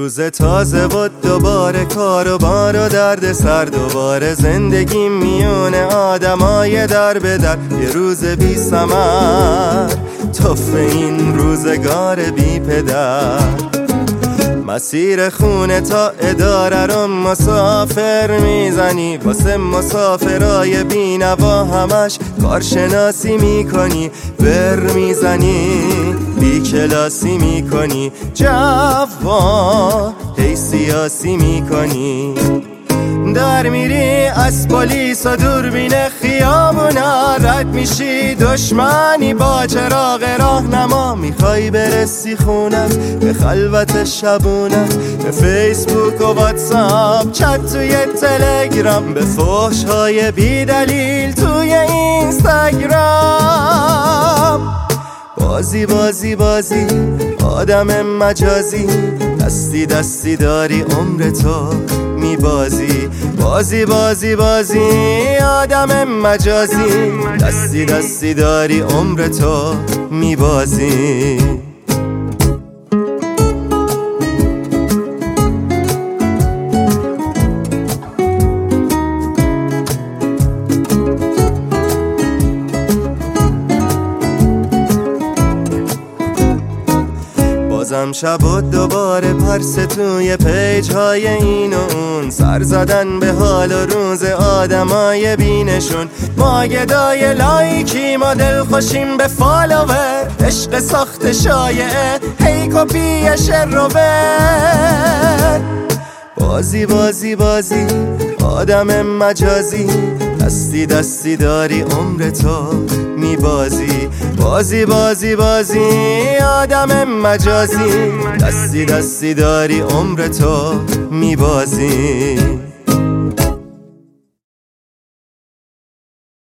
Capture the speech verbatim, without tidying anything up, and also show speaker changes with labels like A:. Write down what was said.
A: روز تازه بود، دوباره کار و بار و درد سر، دوباره زندگی میونه آدمای در به در. یه روز بی ثمر توف این روزگار بی پدر. مسیر خونه تا اداره رو مسافر میزنی، واسه مسافرای بی نوا همش کارشناسی میکنی. ور میزنی بی کلاسی میکنی، جوان هی سیاسی میکنی. در میری از پلیس و دوربین خیابونا، رد میشی دشمنی با چراغ راهنما. میخوای برسی خونت به خلوت شبونت، به فیسبوک و واتساپ چت توی تلگرام، به فحش‌های بی دلیل توی اینستاگرام. بازی بازی بازی آدم مجازی، دستی دستی داری عمر تو میبازی. بازی بازی بازی آدم مجازی، دستی دستی داری عمر تو میبازی. بازم شب و دوباره پرس توی پیج های این و اون، سر زدن به حال و روز آدمای بینشون. ما گدای لایکی ما دل خوشیم به فالوور، عشق ساخت شایعه هی کپی شروور. بازی بازی بازی آدم مجازی، دستی دستی داری عمر تو میبازی. بازی بازی بازی آدم مجازی، دستی دستی داری عمر تو میبازی.